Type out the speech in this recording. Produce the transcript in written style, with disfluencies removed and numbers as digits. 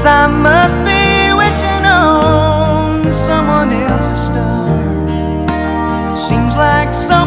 Guess I must be wishing on someone else's star. It seems like